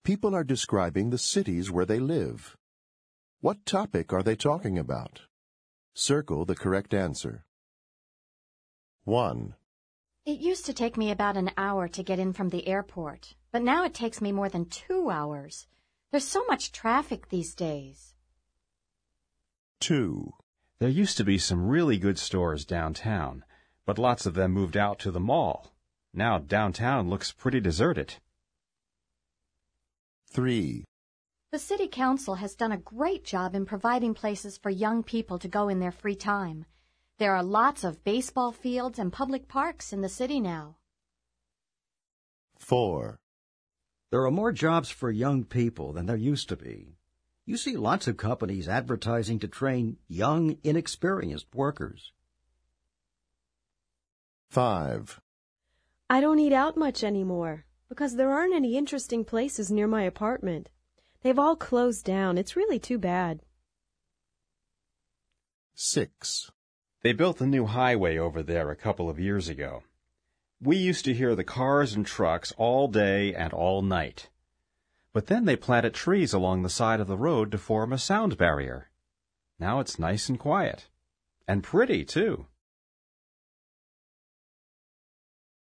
People are describing the cities where they live. What topic are they talking about? Circle the correct answer. 1. It used to take me about an hour to get in from the airport, but now it takes me more than 2 hours. There's so much traffic these days. 2. There used to be some really good stores downtown, but lots of them moved out to the mall. Now downtown looks pretty deserted. 3. The city council has done a great job in providing places for young people to go in their free time. There are lots of baseball fields and public parks in the city now. 4. There are more jobs for young people than there used to be. You see lots of companies advertising to train young, inexperienced workers. 5. I don't eat out much anymore because there aren't any interesting places near my apartment. They've all closed down. It's really too bad. 6. They built the new highway over there a couple of years ago. We used to hear the cars and trucks all day and all night. But then they planted trees along the side of the road to form a sound barrier. Now it's nice and quiet. And pretty, too.